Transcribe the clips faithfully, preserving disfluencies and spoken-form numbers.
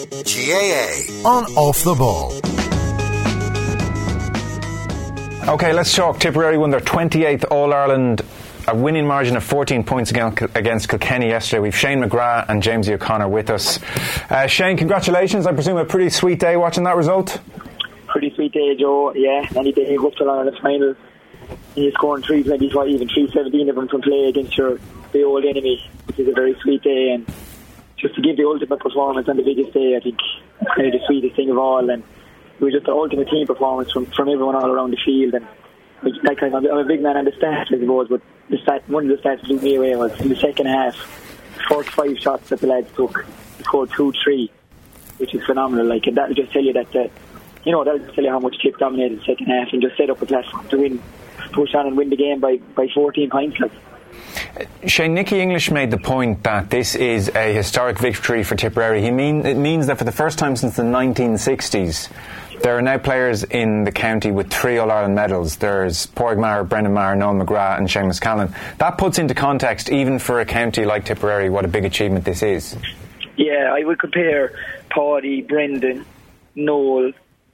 G A A on Off the Ball. OK, let's talk. Tipperary won their twenty-eighth All-Ireland, a winning margin of fourteen points against Kilkenny yesterday. We've Shane McGrath and Jamesy O'Connor with us. Uh, Shane, congratulations. I presume a pretty sweet day watching that result? Pretty sweet day, Joe. Yeah, any day you go up to the final, you're scoring three twenty-five, even three seventeen of them from play against your the old enemy, which is a very sweet day. And just to give the ultimate performance on the biggest day, I think it's kind of the sweetest thing of all. And it was just the ultimate team performance from, from everyone all around the field. And like, I'm a big man on the stats, I suppose, but the stat, one of the stats that blew me away was in the second half, forty-five shots that the lads took, scored two three, which is phenomenal. Like, and that'll just tell you that, uh, you know, that'll just tell you how much Tip dominated the second half and just set up a platform to win, push on and win the game by, by fourteen points. Like. Shane, Nicky English made the point that this is a historic victory for Tipperary. He mean it means that for the first time since the nineteen sixties, there are now players in the county with three All-Ireland medals. There's Pádraig Maher, Brendan Maher, Noel McGrath and Seamus Callan. That puts into context, even for a county like Tipperary, what a big achievement this is. Yeah, I would compare Pádraig, Brendan, Noel,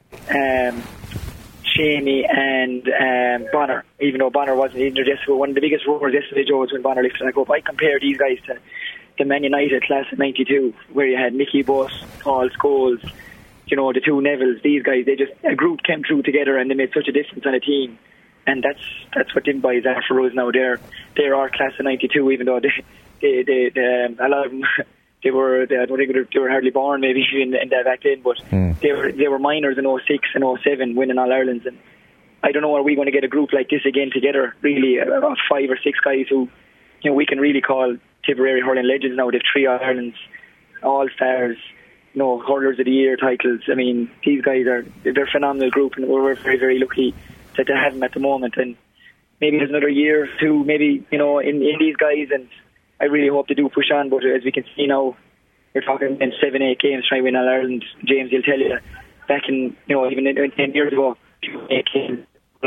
um, Shamey and um, Bonner, even though Bonner wasn't injured yesterday. One of the biggest roars yesterday, Joe, was when Bonner lifted that up. I compare these guys to the Man United class of ninety-two, where you had Mickey Buss, Paul Scholes, you know, the two Nevilles. These guys, they just, a group came through together and they made such a difference on a team. And that's that's what them boys are for us now. They're, they're our class of ninety-two, even though they, they, they, they um, a lot of them, they were, they, I don't think they were hardly born maybe in, in that back then, but mm. they were they were minors in oh six and oh seven winning All Irelands. And I don't know, are we going to get a group like this again together, really, about five or six guys who, you know, we can really call Tipperary hurling legends now. They've three All Irelands, All Stars, you know, hurlers of the year titles. I mean, these guys are, they're a phenomenal group, and we're very, very lucky that they have them at the moment. And maybe there's another year or two, maybe, you know, in, in these guys, and I really hope they do push on. But as we can see now, we're talking in seven, eight games trying to win All Ireland. James, he'll tell you, back in, you know, even in, in ten years ago, eight games,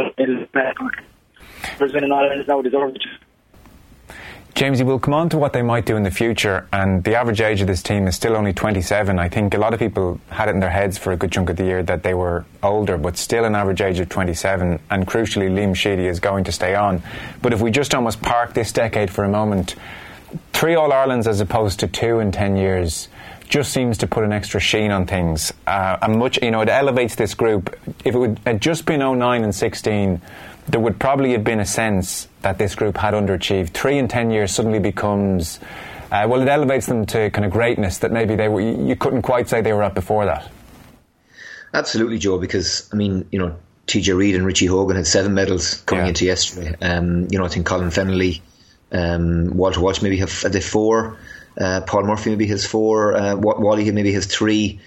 there's been an All Ireland now deserved. Jamesy, we'll come on to what they might do in the future, and the average age of this team is still only twenty-seven. I think a lot of people had it in their heads for a good chunk of the year that they were older, but still an average age of twenty-seven, and crucially Liam Sheedy is going to stay on. But if we just almost park this decade for a moment, three All-Irelands as opposed to two in ten years just seems to put an extra sheen on things. Uh, and much, you know, it elevates this group. If it would had just been oh nine and sixteen, there would probably have been a sense that this group had underachieved. Three in ten years suddenly becomes, uh, well, it elevates them to kind of greatness that maybe they were, you couldn't quite say they were at before that. Absolutely, Joe, because, I mean, you know, T J Reid and Richie Hogan had seven medals coming yeah. into yesterday. Um, you know, I think Colin Fennelly, um, Walter Walsh maybe have, have they four. Uh, Paul Murphy maybe has four. Uh, Wally maybe has three.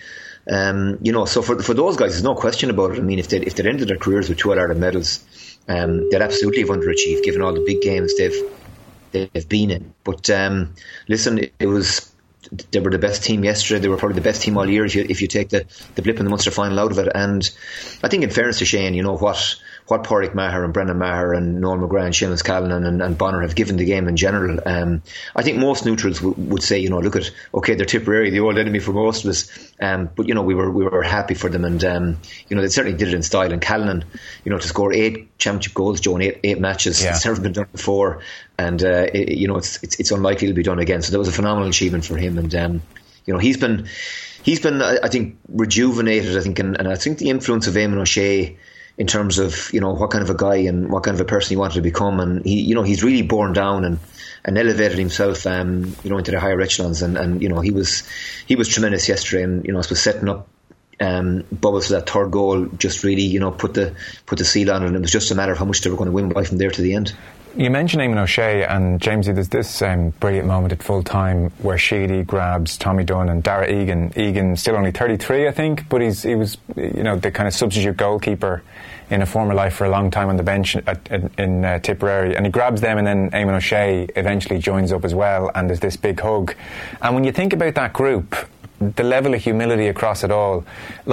Um, you know, so for for those guys, there's no question about it. I mean, if they if they'd ended their careers with two All-Ireland medals, um, they'd absolutely have underachieved, given all the big games they've they've been in. But um, listen, it, it was they were the best team yesterday. They were probably the best team all year if you if you take the, the blip in the Munster final out of it. And I think, in fairness to Shane, you know what what Pádraig Maher and Brendan Maher and Noel McGrath and Seamus Callan and, and Bonner have given the game in general. Um, I think most neutrals w- would say, you know, look at, okay, they're Tipperary, the old enemy for most of us, um, but you know we were we were happy for them, and um, you know they certainly did it in style. And Callan, you know, to score eight championship goals, Joe, in eight, eight matches, yeah. It's never been done before, and uh, it, you know it's, it's it's unlikely to be done again. So that was a phenomenal achievement for him, and um, you know he's been he's been I think rejuvenated. I think, and, and I think the influence of Eamon O'Shea in terms of, you know, what kind of a guy and what kind of a person he wanted to become, and he, you know, he's really borne down and, and elevated himself, um, you know, into the higher echelons, and, and you know, he was he was tremendous yesterday, and you know, I suppose setting up um, Bubbles for that third goal just really, you know, put the put the seal on it, and it was just a matter of how much they were going to win by from there to the end. You mentioned Eamon O'Shea, and Jamesy, there's this um, brilliant moment at full time where Sheedy grabs Tommy Dunn and Dara Egan. Egan still only thirty-three, I think, but he's he was, you know, the kind of substitute goalkeeper in a former life for a long time on the bench at, in, in uh, Tipperary, and he grabs them, and then Eamon O'Shea eventually joins up as well, and there's this big hug. And when you think about that group, the level of humility across it all, like,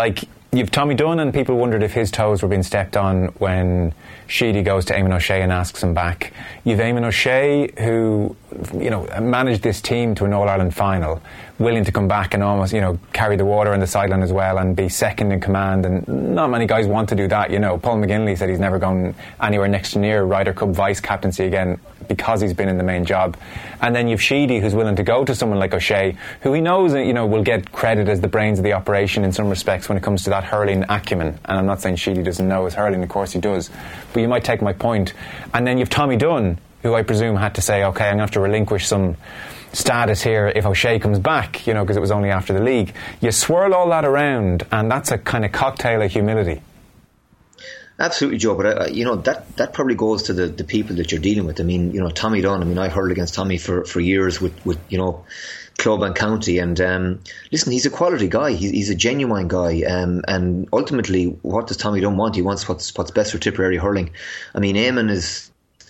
You've Tommy Dunn, and people wondered if his toes were being stepped on when Sheedy goes to Eamon O'Shea and asks him back. You've Eamon O'Shea, who, you know, managed this team to an All-Ireland final, willing to come back and almost, you know, carry the water on the sideline as well and be second in command, and not many guys want to do that, you know. Paul McGinley said he's never going anywhere next to near Ryder Cup vice captaincy again because he's been in the main job. And then you've Sheedy, who's willing to go to someone like O'Shea, who he knows, you know, will get credit as the brains of the operation in some respects when it comes to that hurling acumen. And I'm not saying Sheedy doesn't know his hurling, of course he does, but you might take my point. And then you've Tommy Dunn, who I presume had to say, OK, I'm going to have to relinquish some status here if O'Shea comes back, you know, because it was only after the league. You swirl all that around, and that's a kind of cocktail of humility. Absolutely, Joe, but uh, you know, that, that probably goes to the, the people that you're dealing with. I mean, you know, Tommy Dunn, I mean, I hurled against Tommy for, for years with, with, you know, club and county, and um, listen, he's a quality guy, he's, he's a genuine guy, um, and ultimately, what does Tommy Dunn want? He wants what's, what's best for Tipperary hurling. I mean, Eamon is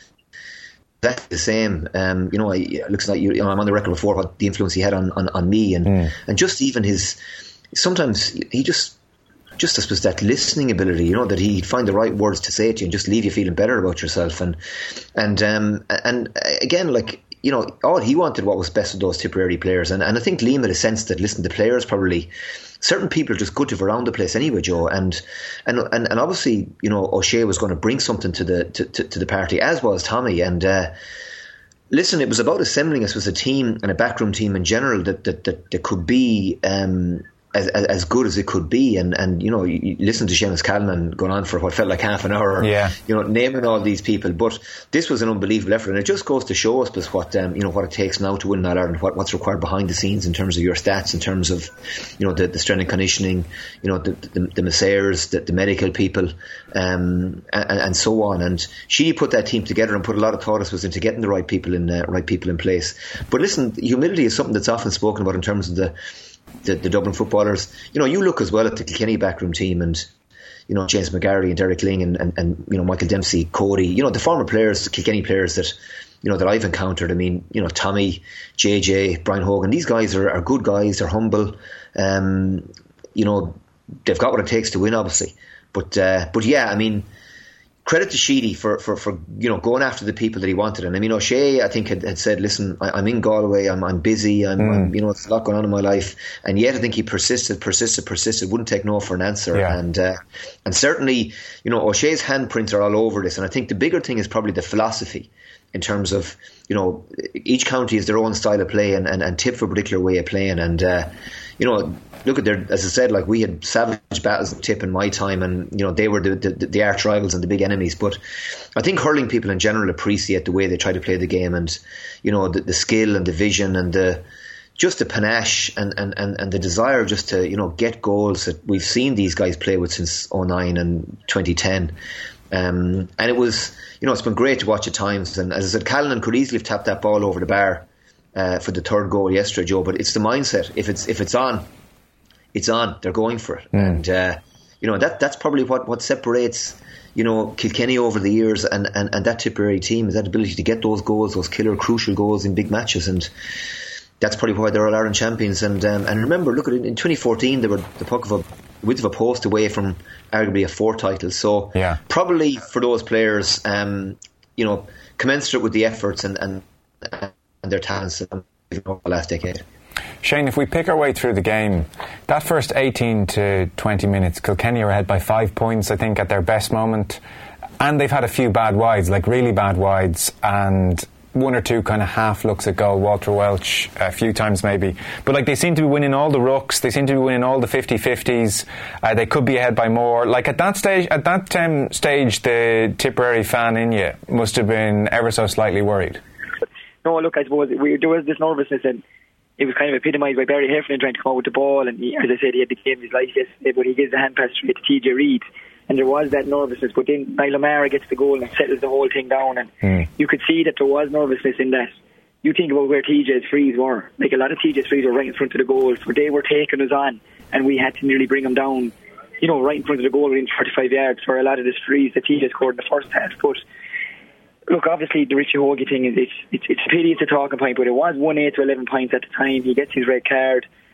that's the same. Um, you know, I, it looks like you, you know, I'm on the record before what the influence he had on, on, on me, and mm. and just even his, sometimes he just just I suppose that listening ability, you know, that he'd find the right words to say to you and just leave you feeling better about yourself. And and um, and again, like, you know, all he wanted what was best of those Tipperary players. And, and I think Liam had a sense that, listen, the players probably, certain people are just good to have around the place anyway, Joe. And and and, and obviously, you know, O'Shea was going to bring something to the to, to, to the party, as was Tommy. And uh, listen, it was about assembling us as a team and a backroom team in general that that that, that could be Um, As, as good as it could be, and, and you know, you, you listen to Seamus Callanan going on for what felt like half an hour, yeah. you know, naming all these people, but this was an unbelievable effort, and it just goes to show us what um, you know, what it takes now to win that Ireland, what, what's required behind the scenes in terms of your stats, in terms of, you know, the, the strength and conditioning, you know, the the, the masseurs, the, the medical people, um, and, and so on. And she put that team together and put a lot of thought, I suppose, into getting the right people in uh, right people in place. But listen, humility is something that's often spoken about in terms of the The, the Dublin footballers. You know, you look as well at the Kilkenny backroom team, and you know, James McGarry and Derek Ling and, and, and you know, Michael Dempsey, Cody, you know, the former players, the Kilkenny players that, you know, that I've encountered. I mean, you know, Tommy, J J, Brian Hogan, these guys are, are good guys, they're humble, um, you know, they've got what it takes to win, obviously, but uh, but yeah, I mean, credit to Sheedy for, for, for you know, going after the people that he wanted. And I mean, O'Shea, I think, had, had said, listen, I, I'm in Galway, I'm I'm busy, I'm, mm. I'm you know, it's a lot going on in my life. And yet I think he persisted, persisted, persisted, wouldn't take no for an answer. Yeah. And uh, and certainly, you know, O'Shea's handprints are all over this. And I think the bigger thing is probably the philosophy in terms of, you know, each county has their own style of play, and, and, and Tip for a particular way of playing. And, uh, you know, look at their, as I said, like, we had savage battles of Tip in my time, and you know, they were the, the, the arch rivals and the big enemies. But I think hurling people in general appreciate the way they try to play the game, and you know, the, the skill and the vision and the just the panache and, and, and, and the desire just to, you know, get goals that we've seen these guys play with since oh nine and twenty ten. Um, and it was, you know, it's been great to watch at times. And as I said, Callanan could easily have tapped that ball over the bar uh, for the third goal yesterday, Joe. But it's the mindset. If it's if it's on, it's on. They're going for it. Mm. And uh, you know, that that's probably what, what separates, you know, Kilkenny over the years and, and, and that Tipperary team, is that ability to get those goals, those killer, crucial goals in big matches. And that's probably why they're All-Ireland champions. And um, and remember, look at it, in twenty fourteen they were the puck of a width of a post away from arguably a four title. So yeah. probably for those players, um, you know, commensurate with the efforts and and, and their talents over the last decade. Shane, if we pick our way through the game, that first eighteen to twenty minutes, Kilkenny are ahead by five points, I think, at their best moment. And they've had a few bad wides, like really bad wides, and one or two kind of half looks at goal, Walter Welch a few times maybe, but like they seem to be winning all the rucks, they seem to be winning all the fifty-fifties, uh, they could be ahead by more. Like at that stage at that um, stage the Tipperary fan in you must have been ever so slightly worried. No, look, I suppose we, there was this nervousness, and it was kind of epitomised by Barry Heffernan trying to come out with the ball, and he, as I said, he had the game of his life yesterday, but he gives the hand pass straight to T J Reid. And there was that nervousness, but then Niall O'Mara gets the goal and settles the whole thing down, and mm. you could see that there was nervousness in that. You think about where T J's frees were, like a lot of T J's frees were right in front of the goal, so they were taking us on, and we had to nearly bring them down, you know, right in front of the goal within forty-five yards for a lot of the frees that T J scored in the first half. But look, obviously the Richie Hoagie thing is it's, it's, it's a pity it's a talking point, but it was one eight to eleven points at the time. He gets his red card.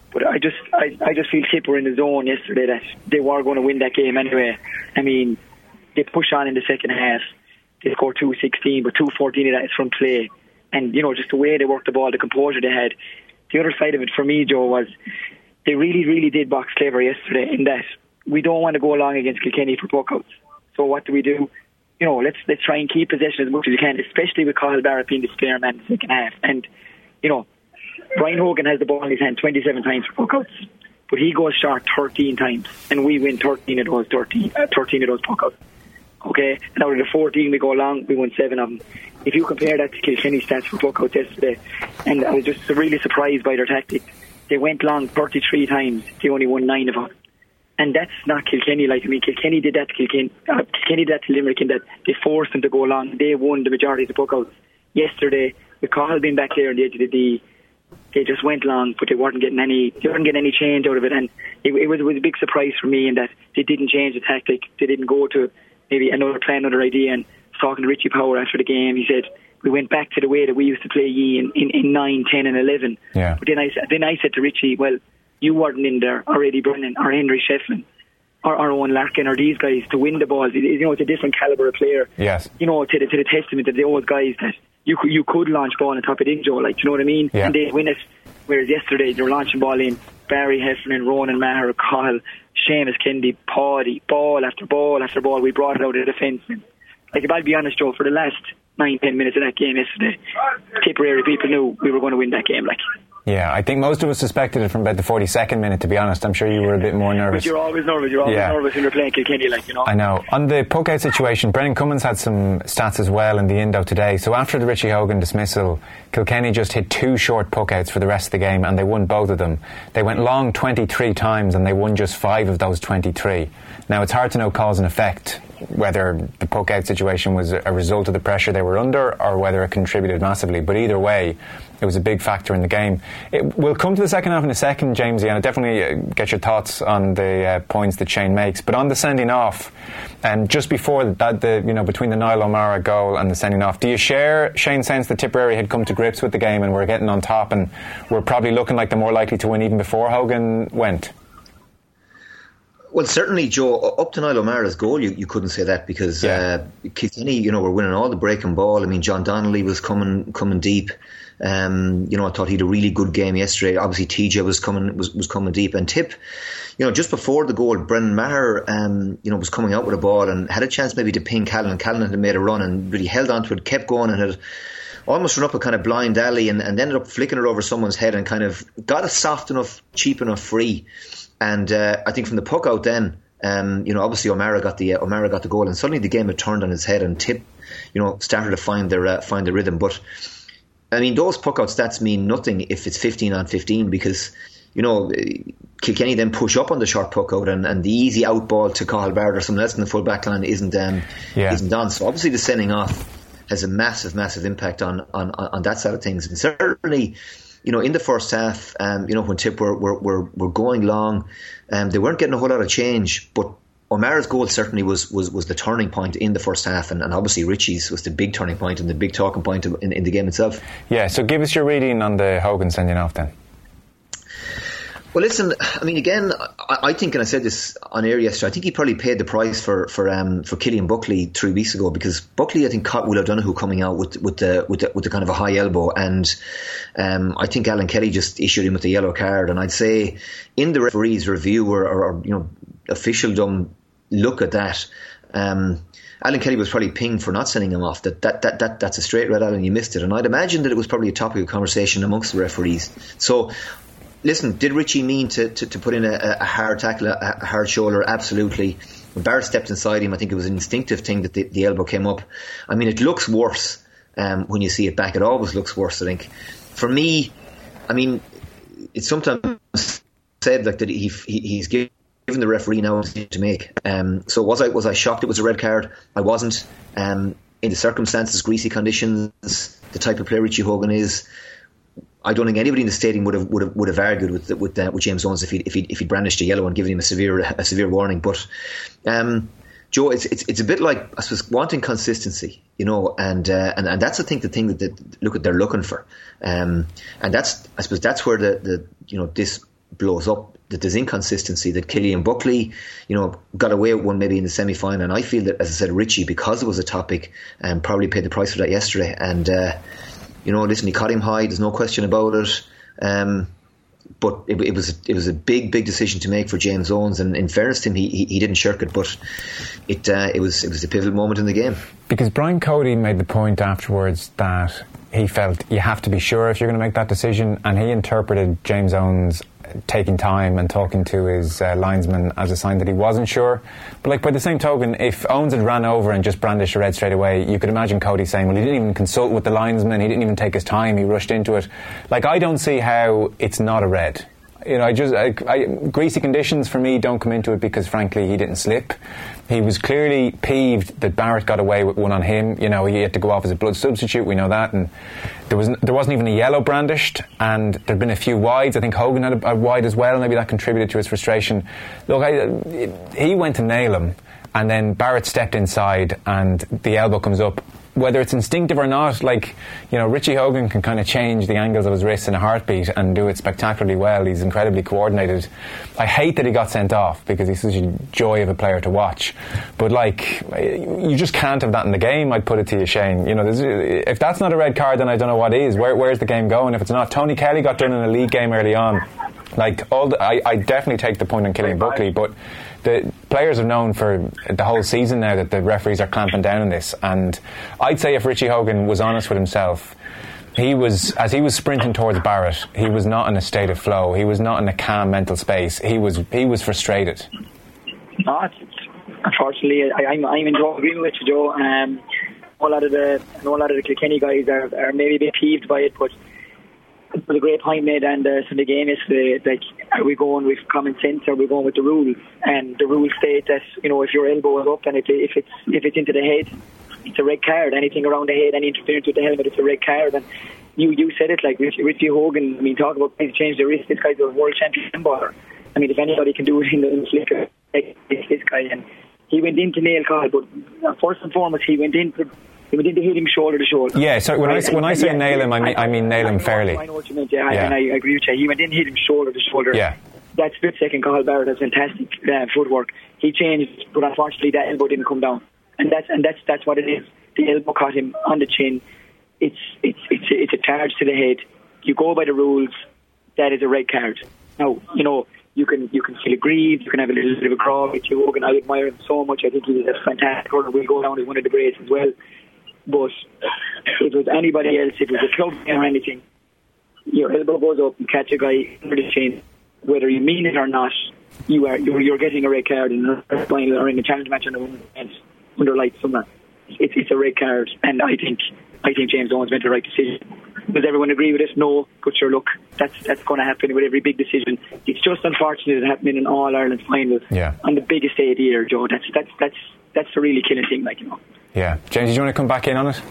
But I just I, I just feel Tip were in the zone yesterday that they were going to win that game anyway. I mean, they pushed on in the second half. They scored two sixteen, but two fourteen of that is from play. And, you know, just the way they worked the ball, the composure they had. The other side of it for me, Joe, was they really, really did box clever yesterday in that we don't want to go along against Kilkenny for puckouts. So what do we do? You know, let's let's try and keep possession as much as we can, especially with Cathal Barrett being the spare man in the second half. And, you know, Brian Hogan has the ball in his hand twenty-seven times for puckouts, but he goes short thirteen times, and we win thirteen of those thirteen, uh, thirteen of those puckouts. Okay, and out of the fourteen we go long, we won seven of them. If you compare that to Kilkenny stats for puckouts yesterday, and I was just really surprised by their tactics. They went long thirty-three times, they only won nine of them. And that's not Kilkenny. Like, I mean, Kilkenny did that to Kilkenny, uh, Kilkenny did that to Limerick in that they forced them to go long. They won the majority of the puckouts. Yesterday, with Cathal being back there on the edge of the D, they just went long, but they weren't getting any. They weren't getting any change out of it, and it, it was it was a big surprise for me in that they didn't change the tactic. They didn't go to maybe another plan, another idea. And talking to Richie Power after the game, he said we went back to the way that we used to play ye in, in, in nine, ten, and eleven. Yeah. But then I then I said to Richie, well, you weren't in there, or Eddie Brennan, or Henry Shefflin, or, or Owen Larkin, or these guys to win the balls. It, you know, it's a different calibre of player. Yes. You know, to the, to the testament of the old guys that you could, you could launch ball on top of it, Joe, like, do you know what I mean? Yeah. And they win it. Whereas yesterday they were launching ball in Barry Heffernan, Ronan Maher, Cathal, Seamus Kennedy, Paddy, ball after ball after ball. We brought it out of the defence. Like, if I'll be honest, Joe, for the last nine, ten minutes of that game yesterday, Tipperary people knew we were going to win that game. Like, yeah, I think most of us suspected it from about the forty-second minute, to be honest. I'm sure you were a bit more nervous. But you're always nervous. You're always yeah. nervous when you're playing Kilkenny, like, you know. I know. On the puck-out situation, Brendan Cummins had some stats as well in the Indo today. So after the Richie Hogan dismissal, Kilkenny just hit two short puck-outs for the rest of the game, and they won both of them. They went long twenty-three times, and they won just five of those twenty-three. Now, it's hard to know cause and effect, whether the puck-out situation was a result of the pressure they were under or whether it contributed massively. But either way, it was a big factor in the game. It, we'll come to the second half in a second, Jamesy, and I'll definitely uh, get your thoughts on the uh, points that Shane makes. But on the sending off, and just before that, the you know between the Niall O'Mara goal and the sending off, do you share Shane's sense that Tipperary had come to grips with the game and were getting on top and were probably looking like they're more likely to win even before Hogan went? Well, certainly, Joe, up to Niall O'Mara's goal, you, you couldn't say that because yeah. uh, Kilkenny, you know, were winning all the breaking ball. I mean, John Donnelly was coming coming deep. Um, you know, I thought he had a really good game yesterday. Obviously, T J was coming was, was coming deep, and Tip, you know, just before the goal, Brendan Maher, um, you know, was coming out with a ball and had a chance maybe to ping Callan. And Callan had made a run and really held on to it, kept going, and had almost run up a kind of blind alley and, and ended up flicking it over someone's head and kind of got a soft enough, cheap enough free. And uh, I think from the puck out then, um, you know, obviously O'Mara got the uh, O'Mara got the goal, and suddenly the game had turned on its head, and Tip, you know, started to find their uh, find the rhythm. But I mean, those puck out stats mean nothing if it's fifteen on fifteen because, you know, Kilkenny then push up on the short puck out, and, and the easy out ball to Cathal Barrett or someone else in the full back line isn't um, yeah. isn't done. So obviously the sending off has a massive, massive impact on on, on that side of things, and certainly. You know, in the first half, um, you know, when Tip were, were, were, were going long, um, they weren't getting a whole lot of change. But O'Mara's goal certainly was, was, was the turning point in the first half. And, and obviously Richie's was the big turning point and the big talking point in, in the game itself. Yeah, so give us your reading on the Hogan sending off then. Well, listen, I mean, again, I, I think, and I said this on air yesterday, I think he probably paid the price for for um, for Killian Buckley three weeks ago because Buckley, I think, caught Will O'Donoghue coming out with with the with the, with the kind of a high elbow, and um, I think Alan Kelly just issued him with a yellow card. And I'd say in the referee's review or, or, or you know officialdom look at that, um, Alan Kelly was probably pinged for not sending him off. That that that that that's a straight red, Alan. You missed it, and I'd imagine that it was probably a topic of conversation amongst the referees. So. Listen, did Richie mean to, to, to put in a, a hard tackle, a, a hard shoulder? Absolutely. When Barrett stepped inside him, I think it was an instinctive thing that the, the elbow came up. I mean, it looks worse um, when you see it back. It always looks worse, I think. For me, I mean, it's sometimes said like that he, he he's given the referee now to make. Um, so was I was I shocked it was a red card? I wasn't. Um, in the circumstances, greasy conditions, the type of player Richie Hogan is. I don't think anybody in the stadium would have would have, would have argued with with, uh, with James Owens if he if he if he brandished a yellow and given him a severe a severe warning. But um, Joe, it's it's it's a bit like I suppose wanting consistency, you know, and uh, and and that's I think the thing that, that look at they're looking for, um, and that's I suppose that's where the, the you know this blows up, that there's inconsistency, that Killian Buckley, you know, got away with one maybe in the semi-final, and I feel that, as I said, Richie, because it was a topic, um, probably paid the price for that yesterday. And uh, you know, listen, he caught him high, there's no question about it. Um, but it, it was it was a big big decision to make for James Owens, and in fairness to him, he he, he didn't shirk it, but it uh, it was it was a pivotal moment in the game. Because Brian Cody made the point afterwards that he felt you have to be sure if you're going to make that decision, and he interpreted James Owens taking time and talking to his uh, linesman as a sign that he wasn't sure. But like, by the same token, if Owens had ran over and just brandished a red straight away, you could imagine Cody saying, well, he didn't even consult with the linesman, he didn't even take his time, he rushed into it. Like, I don't see how it's not a red. You know, I just I, I, greasy conditions for me don't come into it, because frankly he didn't slip. He was clearly peeved that Barrett got away with one on him. You know, he had to go off as a blood substitute, we know that, and there was there wasn't even a yellow brandished, and there'd been a few wides. I think Hogan had a, a wide as well. Maybe that contributed to his frustration. Look, I, it, he went to nail him, and then Barrett stepped inside, and the elbow comes up. Whether it's instinctive or not, like, you know, Richie Hogan can kind of change the angles of his wrists in a heartbeat and do it spectacularly well. He's incredibly coordinated. I hate that he got sent off, because he's such a joy of a player to watch. But, like, you just can't have that in the game, I'd put it to you, Shane. You know, if that's not a red card, then I don't know what is. Where, where's the game going if it's not? Tony Kelly got done in a league game early on. Like, all the, I, I definitely take the point on Killian Buckley, but the players have known for the whole season now that the referees are clamping down on this, and I'd say if Richie Hogan was honest with himself, he was, as he was sprinting towards Barrett, he was not in a state of flow, he was not in a calm mental space, he was he was frustrated. No, it's, it's, unfortunately I, I'm, I'm in agreement with you, Joe. Um, a lot of the a lot of the Kilkenny guys are, are maybe a bit peeved by it, but it was a great point made on the Sunday game yesterday. Like, are we going with common sense, or are we going with the rules? And the rules state that, you know, if your elbow is up and if, if it's if it's into the head, it's a red card. Anything around the head, any interference with the helmet, it's a red card. And you, you said it, like Richie, Richie Hogan. I mean, talk about guys change the wrist. This guy's a world champion baller. I mean, if anybody can do it in the, in the flicker, it's this guy. And he went into nail call, but first and foremost, he went into. He went in to hit him shoulder to shoulder. Yeah, so when right? I when I say yeah, nail him, I mean I mean nail him I know, fairly. I know what you meant. Yeah, yeah. And I agree with you. He went in, hit him shoulder to shoulder. Yeah. That split second call, Barrett has fantastic uh, footwork. He changed, but unfortunately that elbow didn't come down, and that's and that's that's what it is. The elbow caught him on the chin. It's it's it's it's a charge to the head. You go by the rules. That is a red card. Now, you know, you can you can feel aggrieved. You can have a little bit of a crawl with you. Hogan, I admire him so much. I think he's a fantastic runner. Will go down as one of the greats as well. But if it was anybody else, if it was a club or anything, your elbow goes up and catch a guy under the chin, whether you mean it or not, you are you're, you're getting a red card in a final or in a challenge match under under lights somewhere. It's it's a red card, and I think I think James Owens made the right decision. Does everyone agree with it? No, but sure, look, that's that's going to happen with every big decision. It's just unfortunate it happened in an All Ireland final yeah. on the biggest day of the year, Joe. That's that's that's that's the really killing thing, like, you know. Yeah, James, do you want to come back in on it?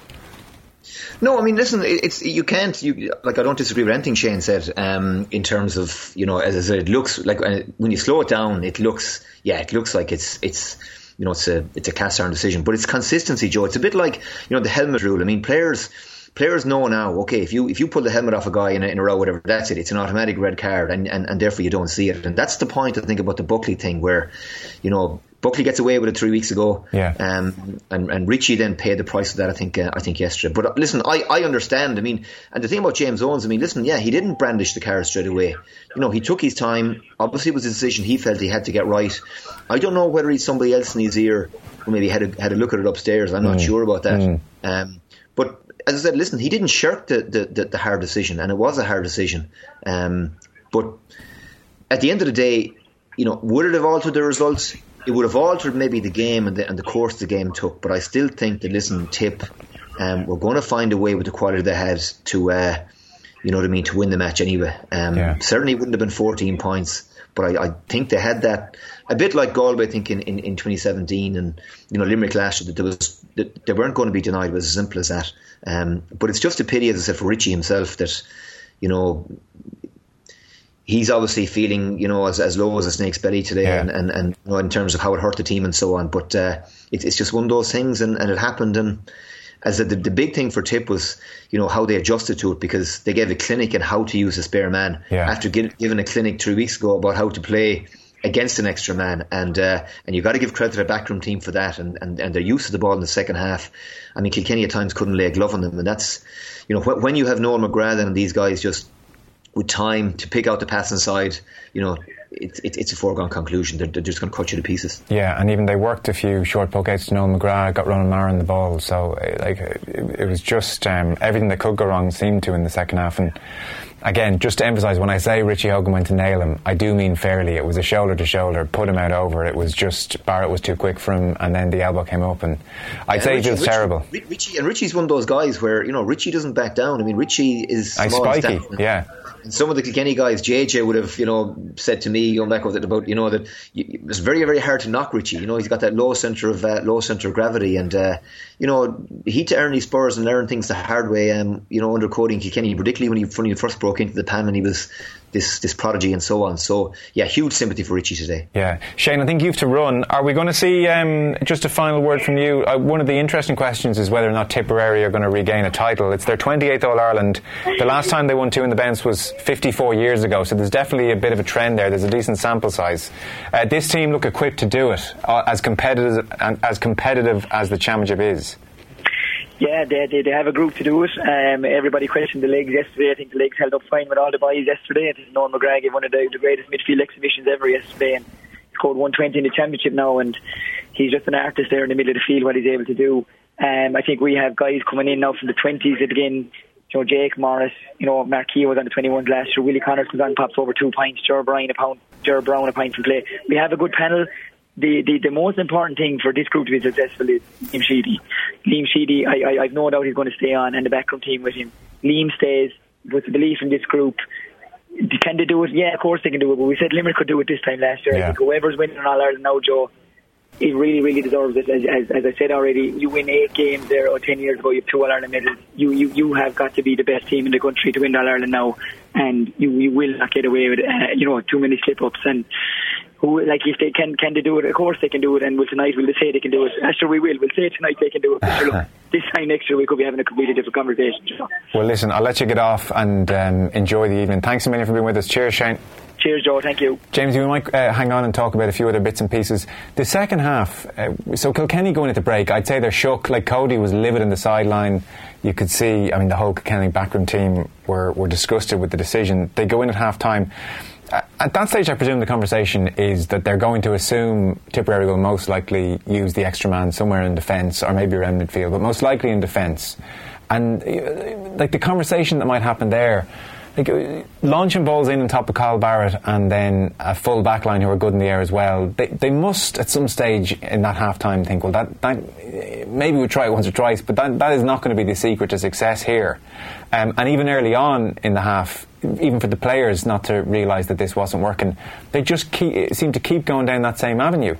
No, I mean, listen, it's you can't. You like, I don't disagree with anything Shane said. Um, in terms of, you know, as I said, it looks like when you slow it down, it looks, yeah, it looks like it's it's. You know, it's a it's a cast iron decision, but it's consistency, Joe. It's a bit like, you know, the helmet rule. I mean, players players know now. Okay, if you if you pull the helmet off a guy in a, in a row, whatever, that's it. It's an automatic red card, and, and, and therefore you don't see it. And that's the point I think about the Buckley thing, where, you know, Buckley gets away with it three weeks ago, yeah. Um, and and Richie then paid the price of that. I think uh, I think yesterday. But uh, listen, I, I understand. I mean, and the thing about James Owens, I mean, listen, yeah, he didn't brandish the card straight away. You know, he took his time. Obviously, it was a decision he felt he had to get right. I don't know whether he's somebody else in his ear who maybe had a, had a look at it upstairs. I'm not mm. sure about that. Mm. Um, but as I said, listen, he didn't shirk the, the, the, the hard decision, and it was a hard decision. Um, but at the end of the day, you know, would it have altered the results? It would have altered maybe the game and the, and the course the game took. But I still think that, listen, Tip, um, we're going to find a way with the quality they had to, uh, you know what I mean, to win the match anyway. Um, yeah. Certainly wouldn't have been fourteen points, but I, I think they had that a bit like Galway, I think, in, in, in twenty seventeen, and, you know, Limerick last year, that there was that they weren't going to be denied. It was as simple as that. Um, but it's just a pity, as I said, for Richie himself, that, you know, he's obviously feeling, you know, as, as low as a snake's belly today, yeah. and, and, and you know, in terms of how it hurt the team and so on. But uh, it, it's just one of those things, and, and it happened. And as a, the, the big thing for Tip was, you know, how they adjusted to it, because they gave a clinic on how to use a spare man yeah. after give, giving a clinic three weeks ago about how to play against an extra man, and uh, and you've got to give credit to the backroom team for that, and, and, and their use of the ball in the second half. I mean, Kilkenny at times couldn't lay a glove on them, and that's, you know, when you have Noel McGrath and these guys just with time to pick out the passing side, you know, it, it, it's a foregone conclusion. They're, they're just going to cut you to pieces. Yeah, and even they worked a few short poke outs to Noel McGrath, got Ronan Maher on the ball, so like it, it was just um, everything that could go wrong seemed to in the second half. And again, just to emphasise, when I say Richie Hogan went to nail him, I do mean fairly. It was a shoulder to shoulder, put him out over. It was just Barrett was too quick for him, and then the elbow came up, and I'd yeah, say Richie, he feels Richie, terrible. Richie and Richie's one of those guys where, you know, Richie doesn't back down. I mean, Richie is I spiky, yeah. And some of the Kilkenny guys, J J would have, you know, said to me going back with it about, you know, that it was very, very hard to knock Richie. You know, he's got that low centre of uh, low centre of gravity, and uh, you know, he to earn these spurs and learn things the hard way. Um, you know, under Cody and Kilkenny, particularly when he when he first broke into the Pan and he was this this prodigy and so on. So yeah, huge sympathy for Richie today. Yeah, Shane, I think you have to run. Are we going to see um, just a final word from you? Uh, one of the interesting questions is whether or not Tipperary are going to regain a title. It's their twenty-eighth All Ireland. The last time they won two in the bounce was fifty-four years ago. So there's definitely a bit of a trend there. There's a decent sample size. Uh, this team look equipped to do it, uh, as competitive and as competitive as the championship is. Yeah, they, they they have a group to do it. Um, everybody questioned the legs yesterday. I think the legs held up fine with all the boys yesterday. I think Noel McGrath gave one of the, the greatest midfield exhibitions ever yesterday, and he scored one twenty in the championship now, and he's just an artist there in the middle of the field, what he's able to do. Um, I think we have guys coming in now from the twenties again. You know, Jake Morris, you know, Marquis was on the twenty-ones last year. Willie Connors comes on, pops over two pints. Ger Bryan a pound, Ger Brown a pint from play. We have a good panel. The, the the most important thing for this group to be successful is Liam Sheedy. Liam Sheedy, I, I, I've no doubt he's going to stay on, and the backroom team with him. Liam stays with the belief in this group. Can they do it? Yeah, of course they can do it, but we said Limerick could do it this time last year. Yeah. I think whoever's winning All Ireland now, Joe, he really, really deserves it. As, as, as I said already, you win eight games there, or ten years ago, you have two All Ireland medals. You, you, you have got to be the best team in the country to win All Ireland now, and you, you will not get away with uh, you know, too many slip-ups. And who, like, if they can, can they do it? Of course they can do it. And will tonight will they say they can do it? Sure, we will. We'll say tonight they can do it. But look, this time next year we could be having a completely different conversation. You know? Well, listen, I'll let you get off and um, enjoy the evening. Thanks a million for being with us. Cheers, Shane. Cheers, Joe. Thank you. James, we might uh, hang on and talk about a few other bits and pieces. The second half, uh, so Kilkenny going into break, I'd say they're shook. Like, Cody was livid in the sideline. You could see, I mean, the whole Kilkenny backroom team were, were disgusted with the decision. They go in at half time. Uh, at that stage, I presume the conversation is that they're going to assume Tipperary will most likely use the extra man somewhere in defence, or maybe around midfield, but most likely in defence. And uh, like the conversation that might happen there, like, uh, launching balls in on top of Kyle Barrett and then a full back line who are good in the air as well, they they must at some stage in that half time think, well, that, that maybe we'll try it once or twice, but that, that is not going to be the secret to success here. Um, and even early on in the half, even for the players not to realise that this wasn't working, they just keep, seem to keep going down that same avenue.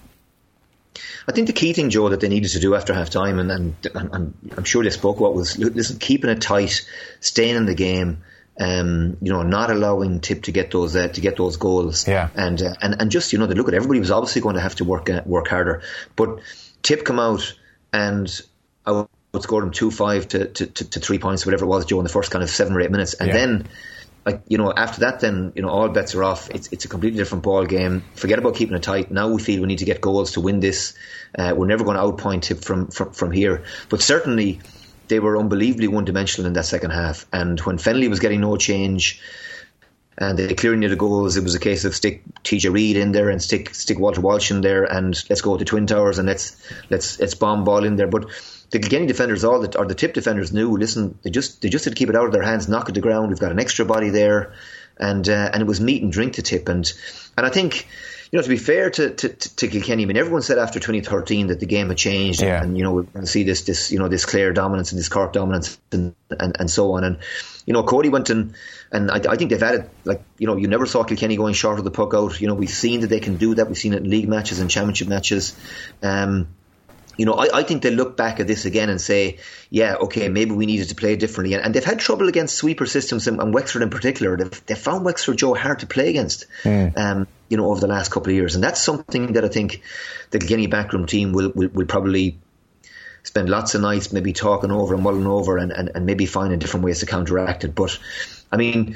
I think the key thing, Joe, that they needed to do after half time, and, and, and I'm sure they spoke about, was listen, keeping it tight, staying in the game. Um, you know, not allowing Tip to get those uh, to get those goals, yeah. and uh, and and just, you know, they look at everybody was obviously going to have to work uh, work harder, but Tip come out and I would score them two five to, to, to, to three points, whatever it was, Joe, in the first kind of seven or eight minutes, and yeah. then, like, you know, after that, then, you know, all bets are off. It's it's a completely different ball game. Forget about keeping it tight. Now we feel we need to get goals to win this. Uh, we're never going to outpoint Tip from, from from here, but certainly they were unbelievably one-dimensional in that second half. And when Fennelly was getting no change and they clearly needed goals, it was a case of stick T J Reid in there and stick stick Walter Walsh in there, and let's go to Twin Towers and let's let's let's bomb ball in there. But the Kilkenny defenders, all the or the Tip defenders knew, listen, they just they just had to keep it out of their hands, knock it to the ground. We've got an extra body there, and uh, and it was meat and drink to Tip. And and I think, you know, to be fair to, to, to Kilkenny, I mean, everyone said after twenty thirteen that the game had changed, yeah. and, and, you know, we're going to see this, this, you know, this Clare dominance and this Cork dominance and, and, and so on. And, you know, Cody went and, and I, I think they've added, like, you know, you never saw Kilkenny going short of the puck out. You know, we've seen that they can do that. We've seen it in league matches and championship matches. Um, you know, I, I think they look back at this again and say, yeah, okay, maybe we needed to play differently. And, and they've had trouble against sweeper systems, and, and Wexford in particular. They've, they've found Wexford, Joe, hard to play against, mm. um, you know, over the last couple of years. And that's something that I think the Kilkenny backroom team will, will, will probably spend lots of nights maybe talking over and mulling over and, and, and maybe finding different ways to counteract it. But, I mean,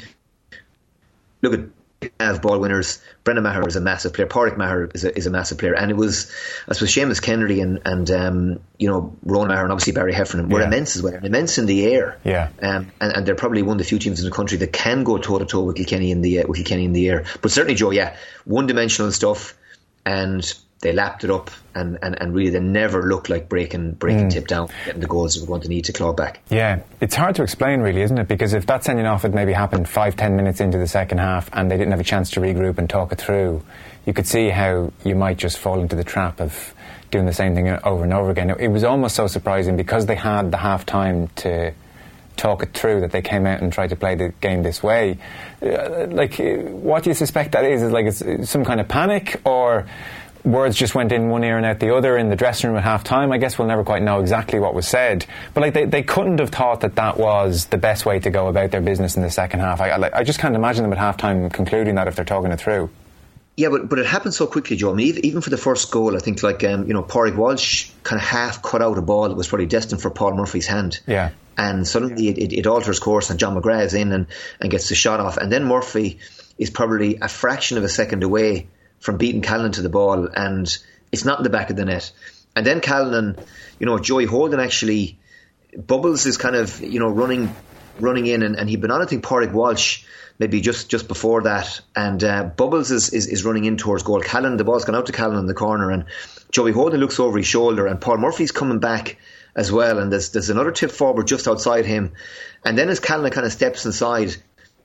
look at have ball winners. Brendan Maher is a massive player. Pádraig Maher is a, is a massive player. And it was, I suppose, Seamus Kennedy and, and um, you know, Ronan Maher and obviously Barry Heffernan were yeah. immense as well. Immense in the air. Yeah. Um, and, and they're probably one of the few teams in the country that can go toe-to-toe with Kilkenny in the, uh, with Kilkenny in the air. But certainly, Joe, yeah, one-dimensional stuff. And they lapped it up, and, and, and really they never looked like breaking breaking mm. tip down, getting the goals they were going to need to claw back. Yeah, it's hard to explain really, isn't it? Because if that sending off had maybe happened five, ten minutes into the second half and they didn't have a chance to regroup and talk it through, you could see how you might just fall into the trap of doing the same thing over and over again. It, it was almost so surprising because they had the half time to talk it through that they came out and tried to play the game this way. Uh, like, what do you suspect that is? Is like it's some kind of panic, or words just went in one ear and out the other in the dressing room at half time? I guess we'll never quite know exactly what was said, but like they, they couldn't have thought that that was the best way to go about their business in the second half. I, I, I just can't imagine them at half time concluding that if they're talking it through. Yeah, but but it happened so quickly, Joe. I mean, even for the first goal, I think like um, you know, Pádraig Walsh kind of half cut out a ball that was probably destined for Paul Murphy's hand. Yeah. And suddenly it, it, it alters course, and John McGrath is in and, and gets the shot off, and then Murphy is probably a fraction of a second away from beating Callan to the ball, and it's not in the back of the net. And then Callan, you know, Joey Holden actually, Bubbles is kind of, you know, running running in, and, and he'd been on, I think, Pádraig Walsh maybe just, just before that, and uh, Bubbles is, is, is running in towards goal. Callan, the ball's gone out to Callan in the corner, and Joey Holden looks over his shoulder, and Paul Murphy's coming back as well, and there's there's another tip forward just outside him, and then as Callan kind of steps inside,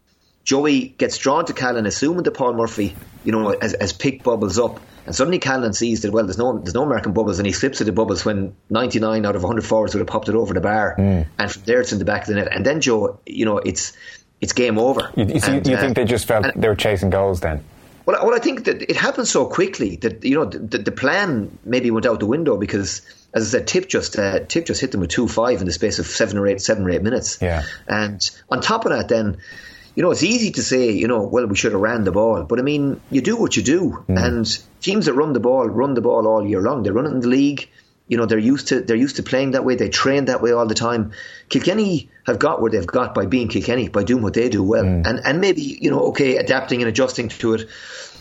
Joey gets drawn to Callan, assuming that Paul Murphy, you know, has, has picked Bubbles up, and suddenly Callan sees that, well, there's no there's no marking Bubbles, and he slips it to Bubbles when ninety-nine out of one hundred forwards would have popped it over the bar, mm. and from there it's in the back of the net, and then Joe, you know, it's it's game over. You, you, and, you think uh, they just felt and, they were chasing goals then? Well, well, I think that it happened so quickly that, you know, the, the plan maybe went out the window because, as I said, Tip just uh, Tip just hit them with two five in the space of seven or eight seven or eight minutes. Yeah. And on top of that, then, you know, it's easy to say, you know, well, we should have ran the ball, but I mean, you do what you do, mm. and teams that run the ball run the ball all year long. They run it in the league. You know, they're used to they're used to playing that way. They train that way all the time. Kilkenny have got where they've got by being Kilkenny, by doing what they do well, mm. and and maybe, you know, okay, adapting and adjusting to it.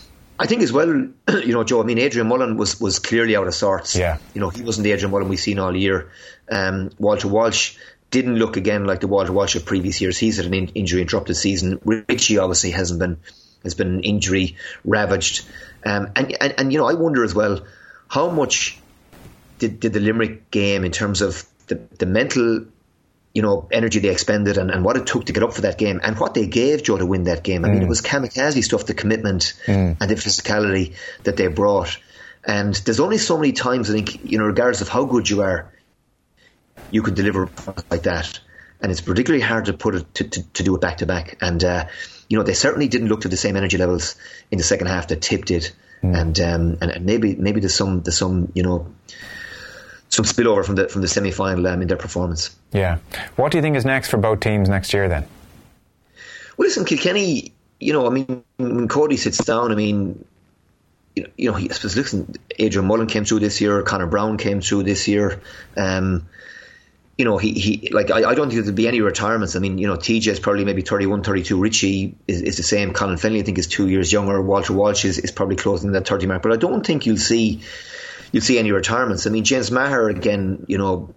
I think as well, you know, Joe, I mean, Adrian Mullen was, was clearly out of sorts. Yeah. You know, he wasn't the Adrian Mullen we've seen all year. Um, Walter Walsh didn't look again like the Walter Walsh of previous years. He's had an in- injury interrupted season. Richie obviously hasn't been has been injury ravaged. Um, and, and and you know, I wonder as well, how much did did the Limerick game, in terms of the the mental, you know, energy they expended and, and what it took to get up for that game and what they gave Joe to win that game. I mm. mean, it was kamikaze stuff, the commitment mm. and the physicality that they brought. And there's only so many times, I think, you know, regardless of how good you are, you could deliver like that. And it's particularly hard to put it to, to, to do it back to back. And, uh, you know, they certainly didn't look to the same energy levels in the second half that Tip did. Mm. And, um, and and maybe maybe there's some there's some, you know, some spillover from the from the semi-final um, in their performance. Yeah. What do you think is next for both teams next year then? Well, listen, Kilkenny, you know, I mean, when Cody sits down, I mean, you know, you know, he, I suppose, listen, Adrian Mullen came through this year, Conor Brown came through this year. Um, you know, he, he like, I, I don't think there'll be any retirements. I mean, you know, T J is probably maybe thirty-one, thirty-two. Richie is, is the same. Colin Fennelly, I think, is two years younger. Walter Walsh is, is probably closing that thirty mark. But I don't think you'll see you'll see any retirements. I mean, James Maher, again, you know,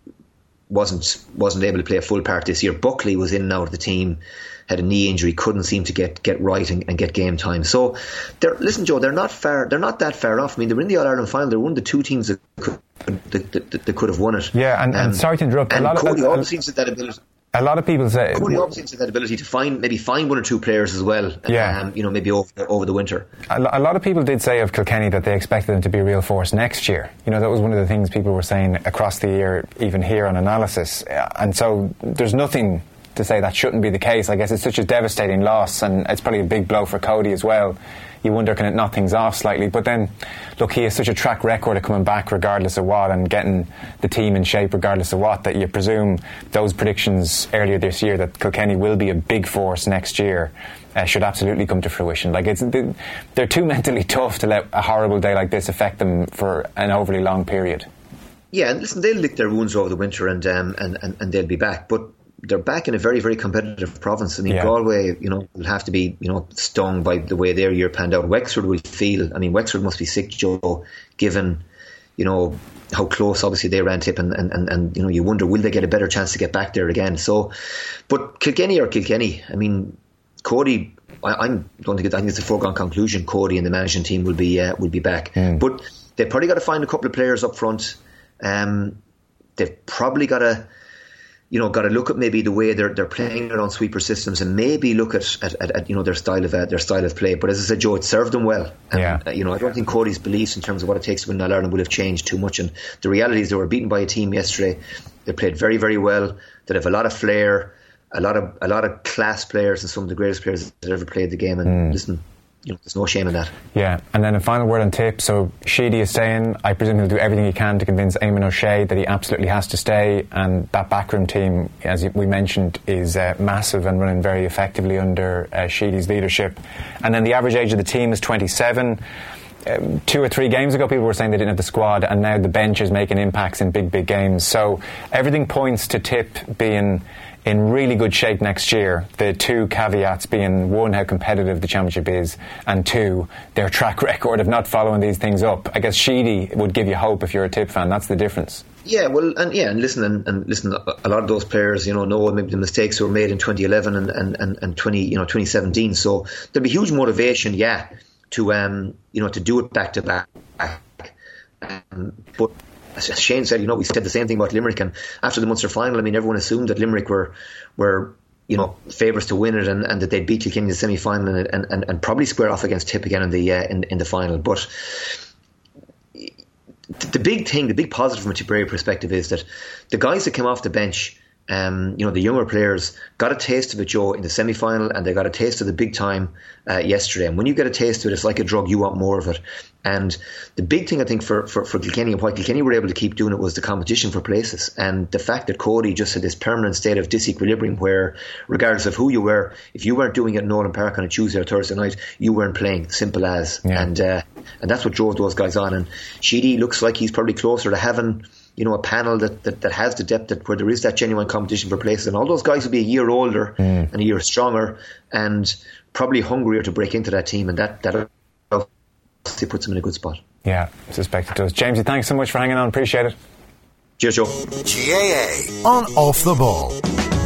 wasn't wasn't able to play a full part this year. Buckley was in and out of the team, had a knee injury, couldn't seem to get, get right and, and get game time. So, they're, listen, Joe, they're not far. They're not that far off. I mean, they were in the All Ireland final. They're one of the two teams that could, that, that, that could have won it. Yeah, and, um, and sorry to interrupt. And a lot Cody of, always seems to have that ability. A lot of people say Cody always seems to have that ability to find maybe find one or two players as well. Yeah. Um, you know, maybe over over the winter. A, a lot of people did say of Kilkenny that they expected them to be a real force next year. You know, that was one of the things people were saying across the year, even here on analysis. And so there's nothing to say that shouldn't be the case. I guess it's such a devastating loss, and it's probably a big blow for Cody as well. You wonder, can it knock things off slightly? But then, look, he has such a track record of coming back regardless of what, and getting the team in shape regardless of what, that you presume those predictions earlier this year that Kilkenny will be a big force next year uh, should absolutely come to fruition. Like, it's they're too mentally tough to let a horrible day like this affect them for an overly long period. Yeah, and listen, they'll lick their wounds over the winter, and um, and, and and they'll be back. But they're back in a very, very competitive province. I mean, yeah. Galway, you know, will have to be, you know, stung by the way their year panned out. Wexford will feel. I mean, Wexford must be sick, Joe, given, you know, how close obviously they ran Tip, and, and, and, and you know, you wonder, will they get a better chance to get back there again? So, but Kilkenny or Kilkenny, I mean, Cody, I, I'm don't think it, I think it's a foregone conclusion. Cody and the managing team will be uh, will be back, mm. but they've probably got to find a couple of players up front. Um, they've probably got to, you know, got to look at maybe the way they're they're playing around sweeper systems, and maybe look at, at, at, at you know their style of uh, their style of play. But as I said, Joe, it served them well. And, yeah. uh, you know, I don't think Cody's beliefs in terms of what it takes to win All Ireland would have changed too much. And the reality is they were beaten by a team yesterday. They played very, very well. They have a lot of flair, a lot of a lot of class players, and some of the greatest players that ever played the game. And mm. listen, you know, there's no shame in that. Yeah, and then a final word on Tip. So Sheedy is saying, I presume he'll do everything he can to convince Eamon O'Shea that he absolutely has to stay, and that backroom team, as we mentioned, is uh, massive and running very effectively under uh, Sheedy's leadership. And then the average age of the team is twenty-seven. Um, two or three games ago people were saying they didn't have the squad, and now the bench is making impacts in big, big games. So everything points to Tip being in really good shape next year. The two caveats being, one, how competitive the championship is, and two, their track record of not following these things up. I guess Sheedy would give you hope if you're a Tip fan. That's the difference. Yeah, well, and yeah, and listen, and, and listen, a lot of those players, you know, know maybe the mistakes were made in twenty eleven and and, and, and twenty, you know, twenty seventeen. So there'll be huge motivation, yeah, to um, you know, to do it back to back. Um, but as Shane said, you know, we said the same thing about Limerick, and after the Munster final, I mean, everyone assumed that Limerick were were you know favourites to win it, and, and that they'd beat Kilkenny in the semi final, and, and and and probably square off against Tip again in the uh, in in the final. But the big thing, the big positive from a Tipperary perspective is that the guys that came off the bench, um, you know, the younger players got a taste of it, Joe, in the semi-final, and they got a taste of the big time uh, yesterday. And when you get a taste of it, it's like a drug, you want more of it. And the big thing, I think, for, for, for Kilkenny, and why Kilkenny were able to keep doing it, was the competition for places. And the fact that Cody just had this permanent state of disequilibrium where, regardless of who you were, if you weren't doing it in Nolan Park on a Tuesday or Thursday night, you weren't playing, simple as. Yeah. And uh, and that's what drove those guys on. And Sheedy looks like he's probably closer to having, you know, a panel that, that, that has the depth, that where there is that genuine competition for places. And all those guys will be a year older mm. and a year stronger, and probably hungrier to break into that team, and that that obviously puts them in a good spot. Yeah, I suspect it does. Jamesy, thanks so much for hanging on. Appreciate it. Cheers, Joe. G A A on Off the Ball.